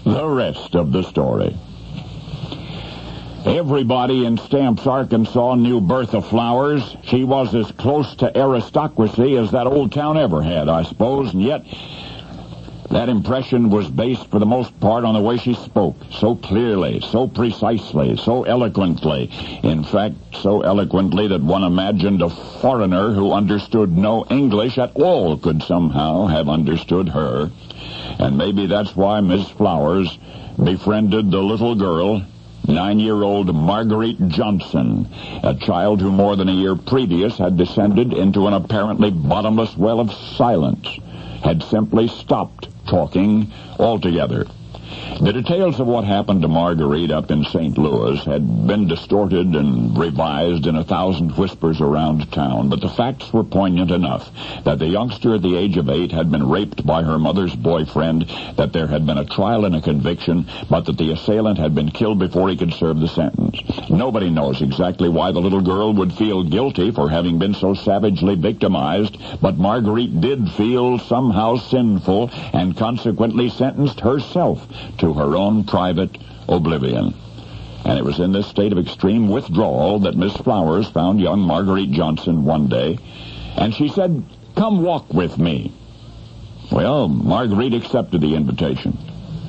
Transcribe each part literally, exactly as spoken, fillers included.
The rest of the story. Everybody in Stamps, Arkansas knew Bertha Flowers. She was as close to aristocracy as that old town ever had, I suppose, and yet that impression was based for the most part on the way she spoke, so clearly, so precisely, so eloquently. In fact, so eloquently that one imagined a foreigner who understood no English at all could somehow have understood her. And maybe that's why Miss Flowers befriended the little girl, nine-year-old Marguerite Johnson, a child who more than a year previous had descended into an apparently bottomless well of silence, had simply stopped talking altogether. The details of what happened to Marguerite up in Saint Louis had been distorted and revised in a thousand whispers around town, but the facts were poignant enough that the youngster at the age of eight had been raped by her mother's boyfriend, that there had been a trial and a conviction, but that the assailant had been killed before he could serve the sentence. Nobody knows exactly why the little girl would feel guilty for having been so savagely victimized, but Marguerite did feel somehow sinful and consequently sentenced herself to her own private oblivion. And it was in this state of extreme withdrawal that Miss Flowers found young Marguerite Johnson one day, and she said, "Come walk with me." Well, Marguerite accepted the invitation.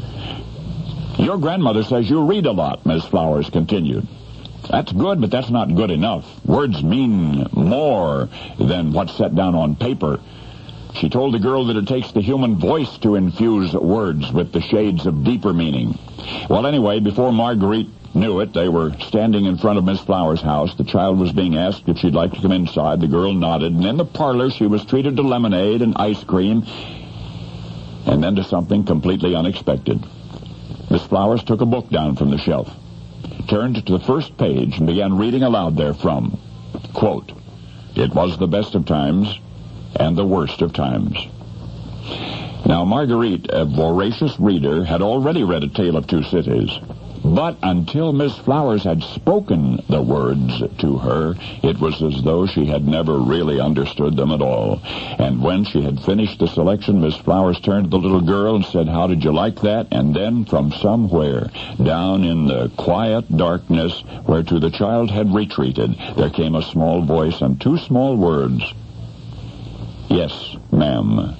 "Your grandmother says you read a lot," Miss Flowers continued. "That's good, but that's not good enough. Words mean more than what's set down on paper." She told the girl that it takes the human voice to infuse words with the shades of deeper meaning. Well, anyway, before Marguerite knew it, they were standing in front of Miss Flowers' house. The child was being asked if she'd like to come inside. The girl nodded, and in the parlor she was treated to lemonade and ice cream, and then to something completely unexpected. Miss Flowers took a book down from the shelf, turned to the first page, and began reading aloud therefrom. Quote, "It was the best of times and the worst of times." Now, Marguerite, a voracious reader, had already read A Tale of Two Cities. But until Miss Flowers had spoken the words to her, it was as though she had never really understood them at all. And when she had finished the selection, Miss Flowers turned to the little girl and said, "How did you like that?" And then from somewhere, down in the quiet darkness whereto the child had retreated, there came a small voice and two small words. "Yes, ma'am."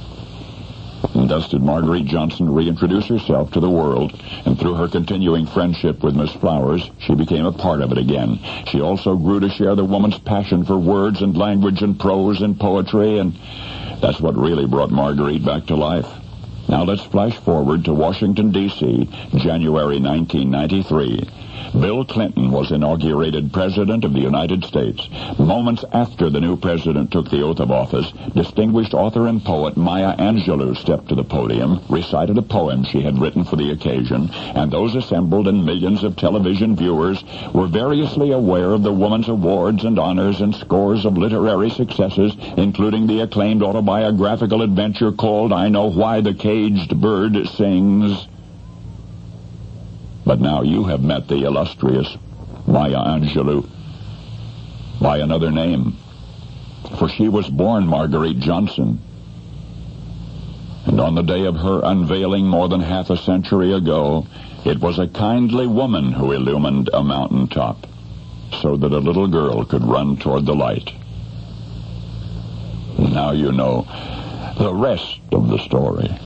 And thus did Marguerite Johnson reintroduce herself to the world, and through her continuing friendship with Miss Flowers, she became a part of it again. She also grew to share the woman's passion for words and language and prose and poetry, and that's what really brought Marguerite back to life. Now let's flash forward to Washington, D C, January nineteen ninety-three. Bill Clinton was inaugurated President of the United States. Moments after the new president took the oath of office, distinguished author and poet Maya Angelou stepped to the podium, recited a poem she had written for the occasion, and those assembled and millions of television viewers were variously aware of the woman's awards and honors and scores of literary successes, including the acclaimed autobiographical adventure called I Know Why the Caged Bird Sings. But now you have met the illustrious Maya Angelou by another name, for she was born Marguerite Johnson. And on the day of her unveiling more than half a century ago, it was a kindly woman who illumined a mountaintop so that a little girl could run toward the light. Now you know the rest of the story.